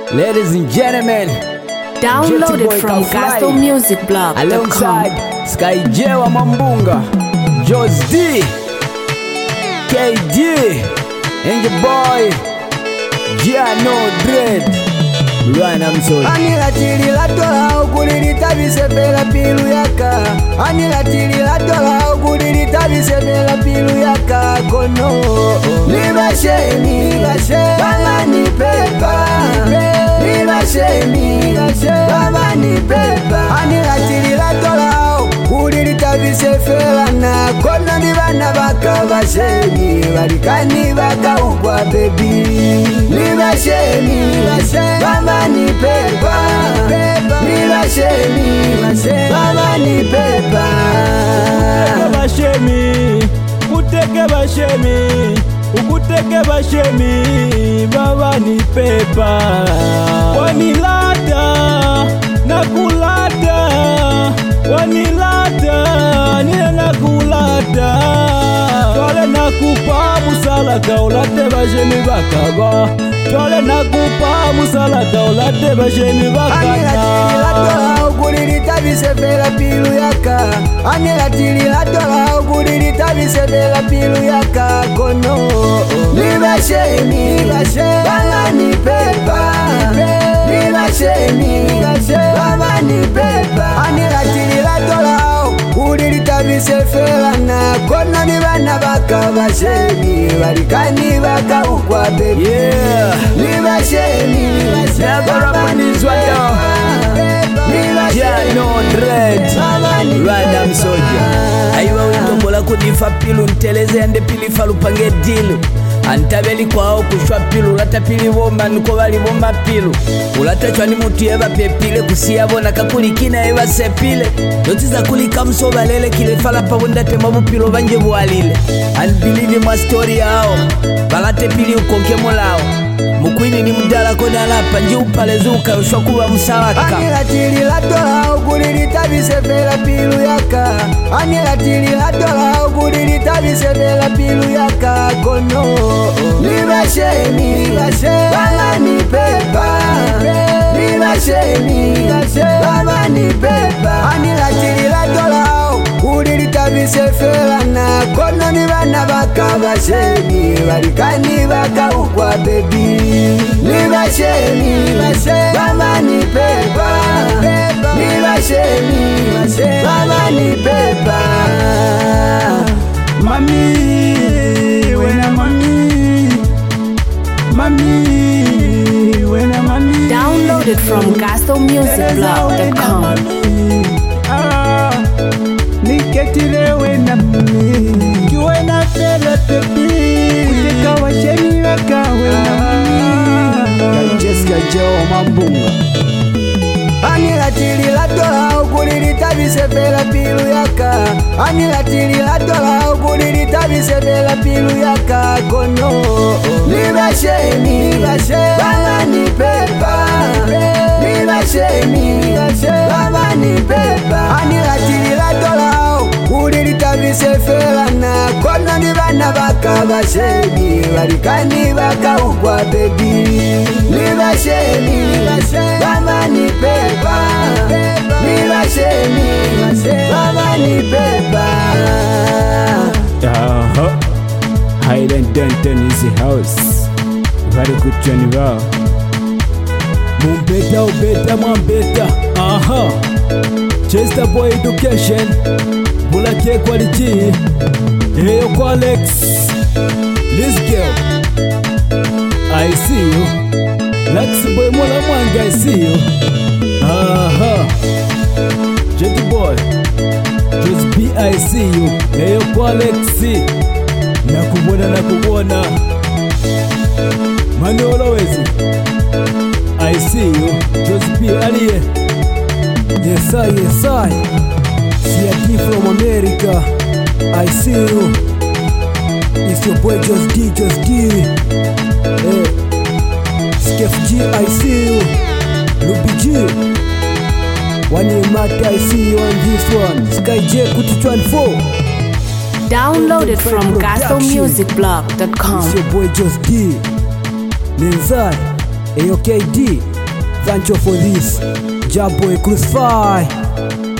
Ladies and gentlemen, downloaded from GastroMusicBlog.com alongside Sky J wa Mambunga, Joz D, KD, and your boy Giano Dread. Rwana Msoli Anilatili la dola ukulilita visepela pilu yaka. Anilatili la dola ukulilita visepela pilu yaka kono. Nibasheni, baba ni pepa. Nibasheni, baba ni pepa. Anilatili la dola ukulilita visepela na kono ni bana baka basheni. Balikani baka ukwa baby. Nibasheni, baba ni pepa. Nibasheni, baba ni pepa. Kuteke bashemi, ukuteke bashemi, baba ni pepa. Wanilata, nakulata, wanilata, nile nakulata. Tole nakupa musala kaulate bashemi bakaba. Tole nakupa musala kaulate bashemi bakana. Anilatili la dola ukulilita visepela pilu yaka. Anilatili la dola ukulilita visepela pilu yaka kono. Nibasheni, baba ni pepa. Nibasheni, baba ni pepa. Anilatili la dola ukulilita visepela na kono ni bana baka basheni. Balikani baka ukwa baby. Yeah, Nibasheni, never up on this one down. Giano Dread, Rwana Msoja. Aiwa witombola kudifa pilu nteleze ande pili falupange dilu. Antabeli kwao kushwa pilu ulata pili bomba nuko bali bomba pilu. Ulata chwani mutu yeba pepile kusiyabo na kakulikina yeba sepile. Notiza kulika msoba lele kile fala pabunda temabu pilu banje buwalile. Unbelieve ma story yao, balate pili ukonke molao. Mukwini ni mdala kona lapa nji upalezuka ushokuwa msalaka. Anilatili la dola ukulilita visepela pilu yaka. Anilatili la dola ukulilita visepela pilu yaka kono. Nibasheni, baba ni pepa. Nibasheni, baba ni pepa. Anilatili la dola ukulilita visepela na kono ni bana baka basheni. Balikani baka ukwa baby. Nibasheni, baba ni pepa. Nibasheni, baba ni pepa. Mami, wena mami, mami, wena mami. Downloaded from GastroMusicBlog.com. Niketile wena mami, kiwena fele pepi, kuteka washeni waka wena mami. Jessica J wa Mambunga. Anilatili la dola ukulilita visepela pilu yaka. Anilatili la dola ukulilita visepela pilu yaka kono. Nibasheni, baba ni pepa. Nibasheni, baba ni pepa. Anilatili la dola ukulilita visepela na kono ni bana baka basheni. Balikani baka ukwa baby. Nibasheni, baba ni pepa. Nibasheni, baba ni pepa. Hide and Denton is the house. Very good journey, wow. Mumbeta ubeta mwambeta. Aha, Chester Boy Education, Bulake Quality. Hey yo Alex, this girl, I see you. Laxi Boy Mola Mwanga, I see you. Aha, Jetty Boy, just be I see you. Hey yo Alex, nakubona Mani always I see you. Just be aliye. Yes I CID from America, I see you. It's your boy Just D hey. Skef G, I see you. Luby G Wanyemata, I see you on this one. Sky J Kutichwan 4. Downloaded from GastroMusicBlog.com. It's your boy Just D Nenzai AOKD Thank you for this. Jump boy crucify.